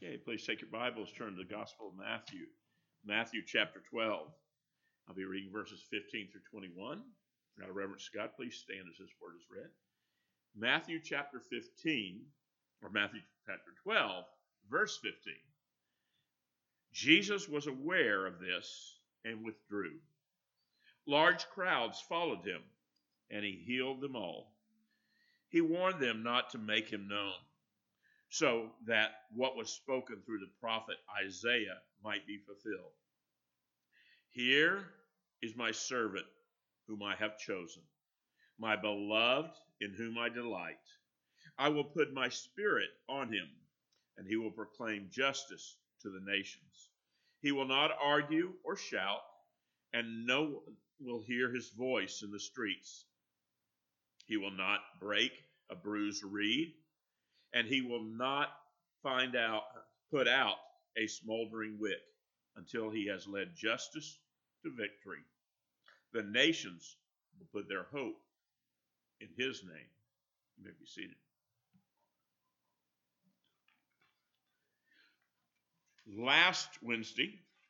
Okay, please take your Bibles, turn to the Gospel of Matthew. Matthew chapter 12. I'll be reading verses 15 through 21. Out of reverence to God, please stand as this word is read. Matthew chapter 15, or Matthew chapter 12, verse 15. Jesus was aware of this and withdrew. Large crowds followed him, and he healed them all. He warned them not to make him known, so that what was spoken through the prophet Isaiah might be fulfilled. Here is my servant whom I have chosen, my beloved in whom I delight. I will put my spirit on him, and he will proclaim justice to the nations. He will not argue or shout, and no one will hear his voice in the streets. He will not break a bruised reed, and he will not put out a smoldering wick until he has led justice to victory. The nations will put their hope in his name. You may be seated. Last Wednesday,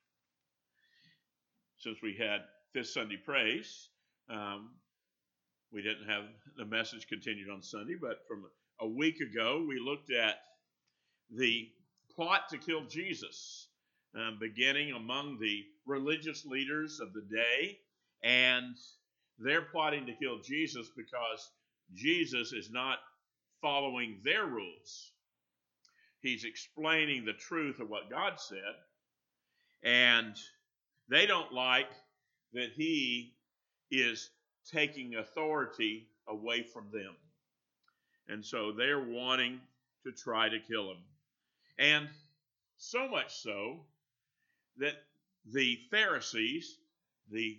since we had Fifth Sunday Praise, we didn't have the message continued on Sunday, but from a week ago, we looked at the plot to kill Jesus, beginning among the religious leaders of the day, and they're plotting to kill Jesus because Jesus is not following their rules. He's explaining the truth of what God said, and they don't like that he is taking authority away from them. And so they're wanting to try to kill him. And so much so that the Pharisees, the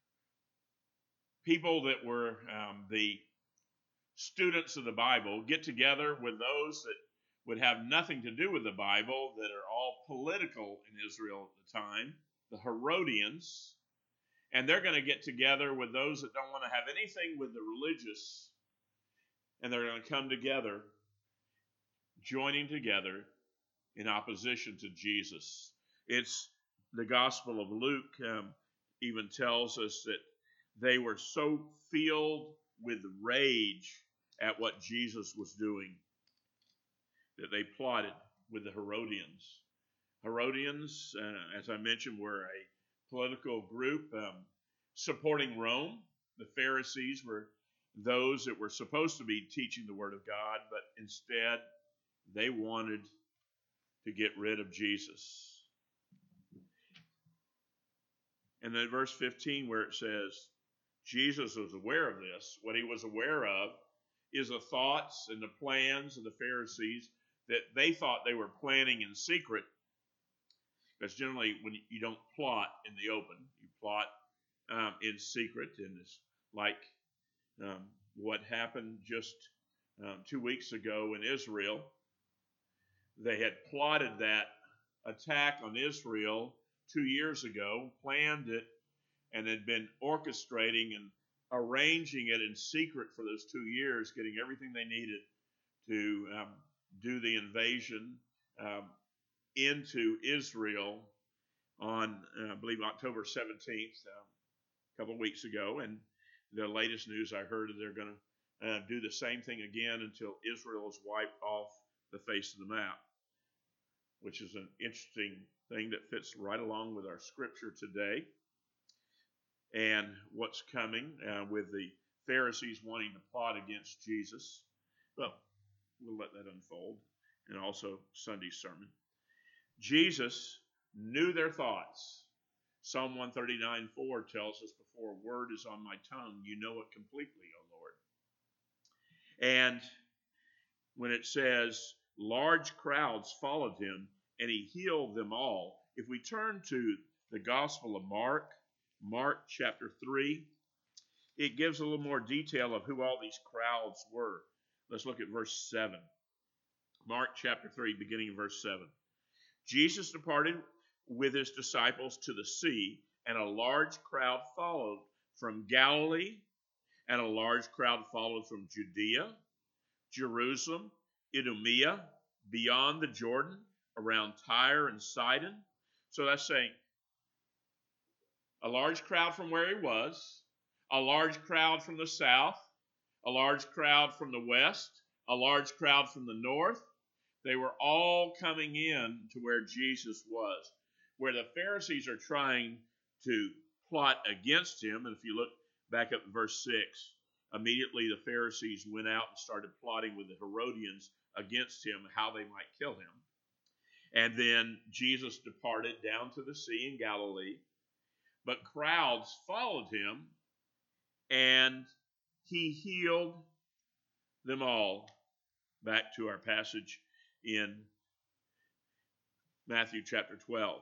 people that were the students of the Bible, get together with those that would have nothing to do with the Bible, that are all political in Israel at the time, the Herodians, and they're going to get together with those that don't want to have anything with the religious, and they're going to come together, joining together in opposition to Jesus. It's the Gospel of Luke even tells us that they were so filled with rage at what Jesus was doing that they plotted with the Herodians. Herodians, as I mentioned, were a political group supporting Rome. The Pharisees were those that were supposed to be teaching the Word of God, but instead they wanted to get rid of Jesus. And then verse 15, where it says, Jesus was aware of this. What he was aware of is the thoughts and the plans of the Pharisees that they thought they were planning in secret. Because generally, when you don't plot in the open, you plot in secret. And it's like what happened just 2 weeks ago in Israel. They had plotted that attack on Israel 2 years ago, planned it, and had been orchestrating and arranging it in secret for those 2 years, getting everything they needed to do the invasion into Israel on, I believe, October 17th, a couple of weeks ago. And the latest news I heard is they're going to do the same thing again until Israel is wiped off the face of the map, which is an interesting thing that fits right along with our scripture today and what's coming with the Pharisees wanting to plot against Jesus. But we'll let that unfold, and also Sunday's sermon. Jesus knew their thoughts. Psalm 139:4 tells us, before a word is on my tongue, you know it completely, O Lord. And when it says large crowds followed him, and he healed them all. If we turn to the Gospel of Mark chapter 3, it gives a little more detail of who all these crowds were. Let's look at verse 7. Mark chapter 3, beginning verse 7. Jesus departed with his disciples to the sea, and a large crowd followed from Galilee, and a large crowd followed from Judea, Jerusalem, Idumea, beyond the Jordan, around Tyre and Sidon. So that's saying a large crowd from where he was, a large crowd from the south, a large crowd from the west, a large crowd from the north. They were all coming in to where Jesus was, where the Pharisees are trying to plot against him. And if you look back up to verse 6, immediately the Pharisees went out and started plotting with the Herodians against him, how they might kill him. And then Jesus departed down to the sea in Galilee, but crowds followed him, and he healed them all. Back to our passage in Matthew chapter 12.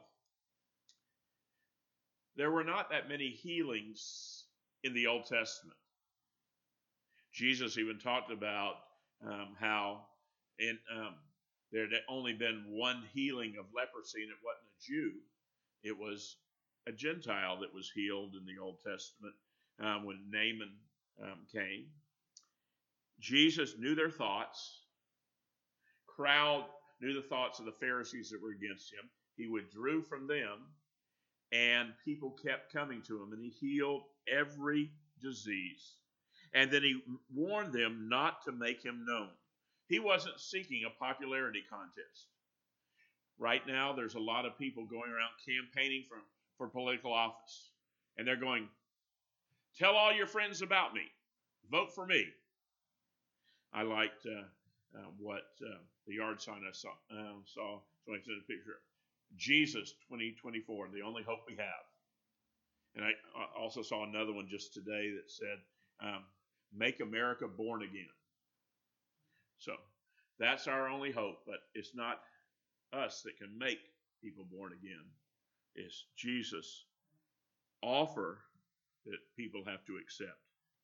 There were not that many healings in the Old Testament. Jesus even talked about how there had only been one healing of leprosy, and it wasn't a Jew. It was a Gentile that was healed in the Old Testament when Naaman came. Jesus knew their thoughts. Crowd knew the thoughts of the Pharisees that were against him. He withdrew from them, and people kept coming to him, and he healed every disease. And then he warned them not to make him known. He wasn't seeking a popularity contest. Right now, there's a lot of people going around campaigning for political office. And they're going, tell all your friends about me. Vote for me. I liked what the yard sign I saw. So I sent a picture of Jesus 2024, the only hope we have. And I also saw another one just today that said, make America born again. So that's our only hope, but it's not us that can make people born again. It's Jesus' offer that people have to accept.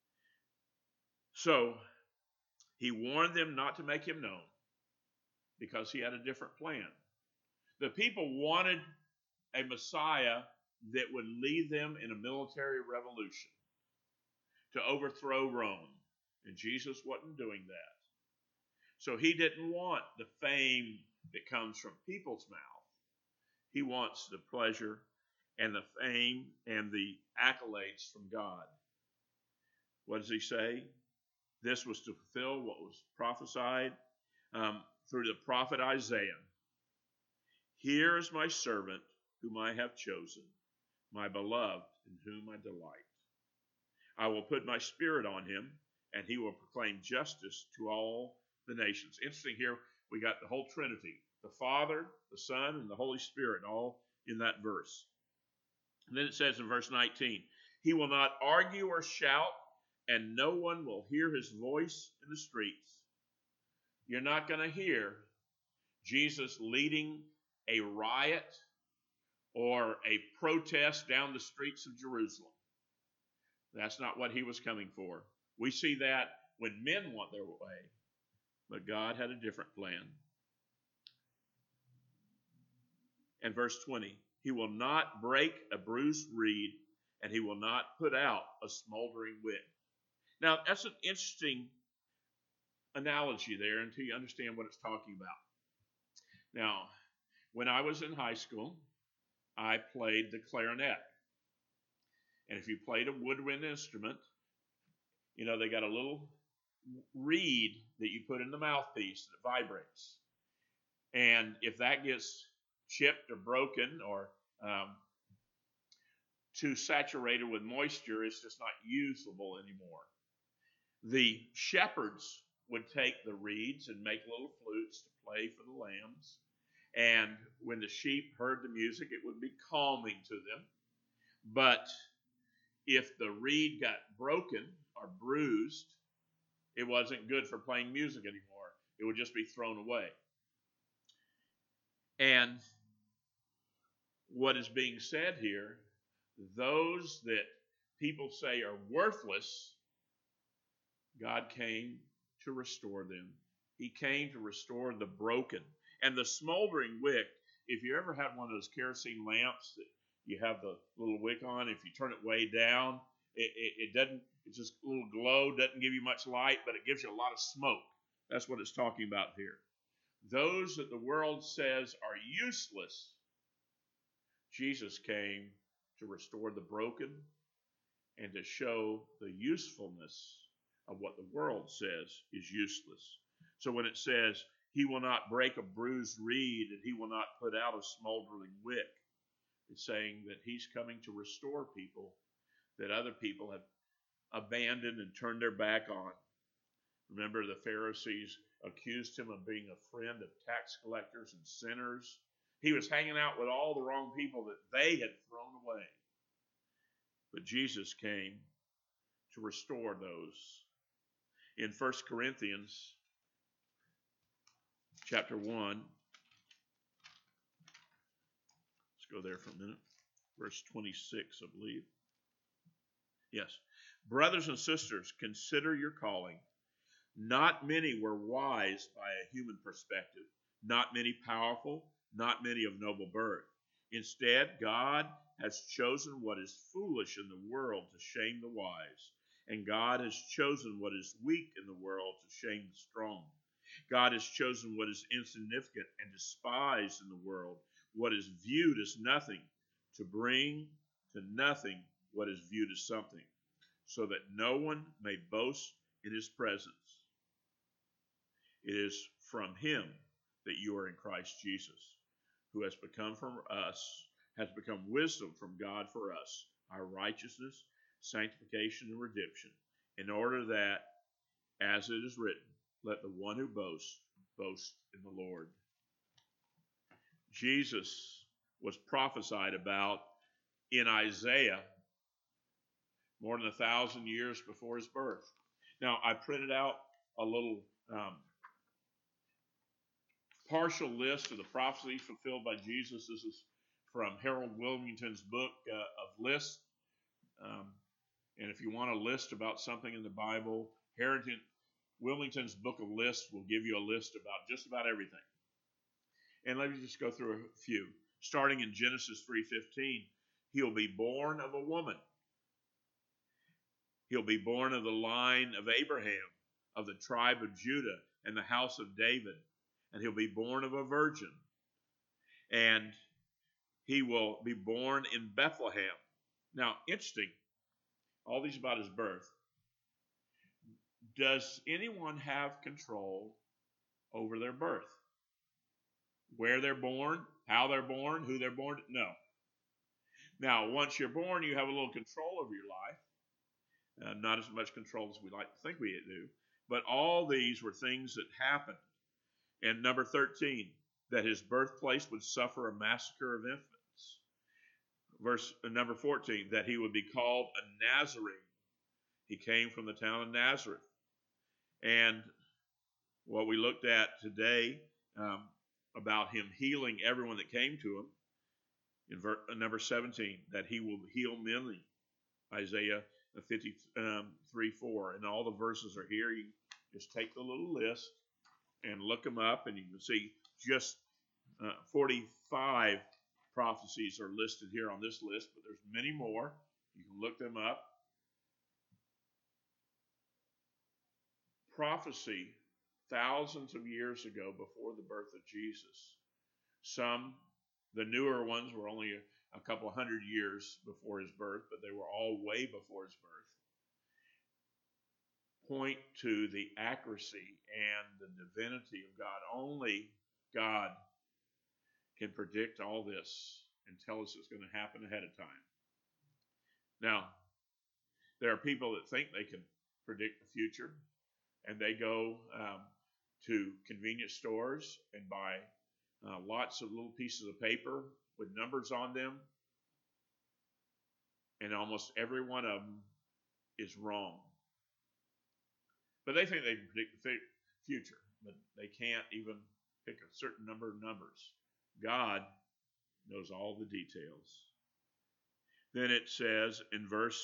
So he warned them not to make him known because he had a different plan. The people wanted a Messiah that would lead them in a military revolution to overthrow Rome. And Jesus wasn't doing that. So he didn't want the fame that comes from people's mouth. He wants the pleasure and the fame and the accolades from God. What does he say? This was to fulfill what was prophesied through the prophet Isaiah. Here is my servant whom I have chosen, my beloved in whom I delight. I will put my spirit on him, and he will proclaim justice to all the nations. Interesting here, we got the whole Trinity, the Father, the Son, and the Holy Spirit, all in that verse. And then it says in verse 19, he will not argue or shout, and no one will hear his voice in the streets. You're not going to hear Jesus leading a riot or a protest down the streets of Jerusalem. That's not what he was coming for. We see that when men want their way, but God had a different plan. And verse 20, he will not break a bruised reed, and he will not put out a smoldering wick. Now, that's an interesting analogy there until you understand what it's talking about. Now, when I was in high school, I played the clarinet. And if you played a woodwind instrument, you know, they got a little reed that you put in the mouthpiece that vibrates. And if that gets chipped or broken or too saturated with moisture, it's just not usable anymore. The shepherds would take the reeds and make little flutes to play for the lambs. And when the sheep heard the music, it would be calming to them. But if the reed got broken or bruised, it wasn't good for playing music anymore. It would just be thrown away. And what is being said here, those that people say are worthless, God came to restore them. He came to restore the broken. And the smoldering wick, if you ever had one of those kerosene lamps that you have the little wick on, if you turn it way down, it doesn't, it's just a little glow, doesn't give you much light, but it gives you a lot of smoke. That's what it's talking about here. those that the world says are useless, Jesus came to restore the broken and to show the usefulness of what the world says is useless. So when it says, he will not break a bruised reed and he will not put out a smoldering wick, it's saying that he's coming to restore people that other people have abandoned and turned their back on. Remember, the Pharisees accused him of being a friend of tax collectors and sinners. He was hanging out with all the wrong people that they had thrown away. But Jesus came to restore those. In 1 Corinthians chapter 1, let's go there for a minute. Verse 26, I believe. Yes. Brothers and sisters, consider your calling. Not many were wise by a human perspective, not many powerful, not many of noble birth. Instead, God has chosen what is foolish in the world to shame the wise, and God has chosen what is weak in the world to shame the strong. God has chosen what is insignificant and despised in the world, what is viewed as nothing, to bring to nothing what is viewed as something, so that no one may boast in his presence. It is from him that you are in Christ Jesus, who has become wisdom from God for us, our righteousness, sanctification, and redemption, in order that, as it is written, let the one who boasts, boast in the Lord. Jesus was prophesied about in Isaiah more than 1,000 years before his birth. Now, I printed out a little partial list of the prophecies fulfilled by Jesus. This is from Harold Wilmington's book of lists. And if you want a list about something in the Bible, Wilmington's book of lists will give you a list about just about everything. And let me just go through a few. Starting in Genesis 3:15, he'll be born of a woman. He'll be born of the line of Abraham, of the tribe of Judah, and the house of David. And he'll be born of a virgin. And he will be born in Bethlehem. Now, interesting, all these about his birth. Does anyone have control over their birth? Where they're born, how they're born, who they're born? No. Now, once you're born, you have a little control over your life. Not as much control as we like to think we do. But all these were things that happened. And number 13, that his birthplace would suffer a massacre of infants. Number 14, that he would be called a Nazarene. He came from the town of Nazareth. And what we looked at today about him healing everyone that came to him, in number 17, that he will heal many, Isaiah 53:4. And all the verses are here. You just take the little list and look them up, and you can see just 45 prophecies are listed here on this list, but there's many more. You can look them up. Prophecy thousands of years ago before the birth of Jesus. Some, the newer ones, were only a couple hundred years before his birth, but they were all way before his birth. Point to the accuracy and the divinity of God. Only God can predict all this and tell us it's going to happen ahead of time. Now, there are people that think they can predict the future, and they go to convenience stores and buy lots of little pieces of paper with numbers on them, and almost every one of them is wrong. But they think they can predict the future, but they can't even pick a certain number of numbers. God knows all the details. Then it says in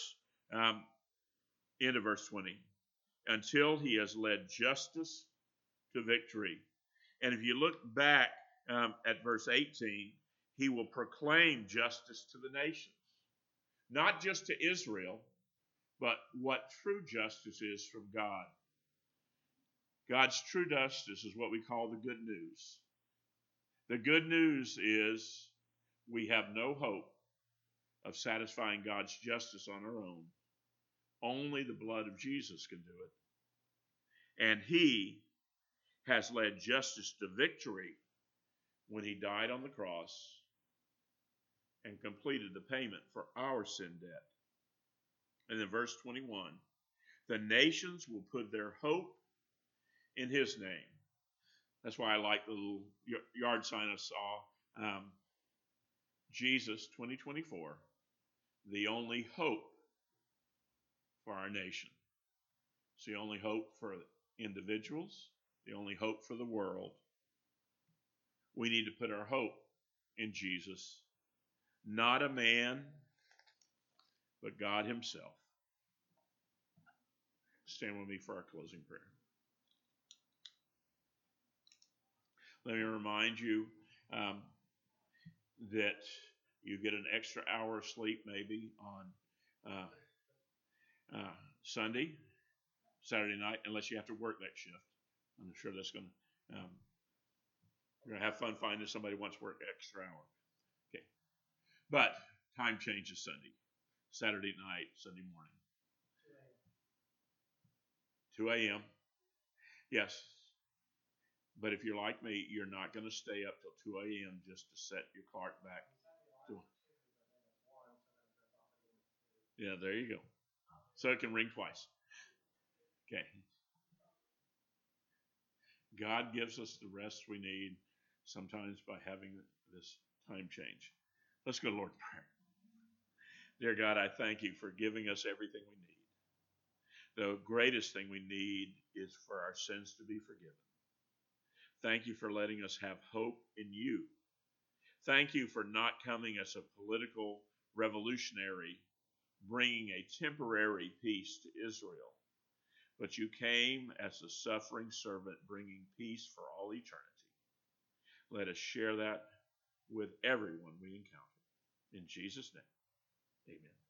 end of verse 20, until he has led justice to victory. And if you look back at verse 18, he will proclaim justice to the nations. Not just to Israel, but what true justice is from God. God's true justice is what we call the good news. The good news is we have no hope of satisfying God's justice on our own. Only the blood of Jesus can do it. And he has led justice to victory when he died on the cross and completed the payment for our sin debt. And then verse 21, the nations will put their hope in his name. That's why I like the little yard sign I saw. Jesus 2024, the only hope for our nation. It's the only hope for individuals, the only hope for the world. We need to put our hope in Jesus, not a man, but God himself. Stand with me for our closing prayer. Let me remind you that you get an extra hour of sleep maybe on Sunday, Saturday night, unless you have to work that shift. I'm sure that's going to, you're going to have fun finding somebody who wants to work extra hour. Okay. But time changes Sunday, Saturday night, Sunday morning. 2 a.m. Yes. But if you're like me, you're not going to stay up till 2 a.m. just to set your clock back. Yeah, there you go. So it can ring twice. Okay. God gives us the rest we need sometimes by having this time change. Let's go to Lord in prayer. Dear God, I thank you for giving us everything we need. The greatest thing we need is for our sins to be forgiven. Thank you for letting us have hope in you. Thank you for not coming as a political revolutionary, bringing a temporary peace to Israel, but you came as a suffering servant, bringing peace for all eternity. Let us share that with everyone we encounter. In Jesus' name, amen.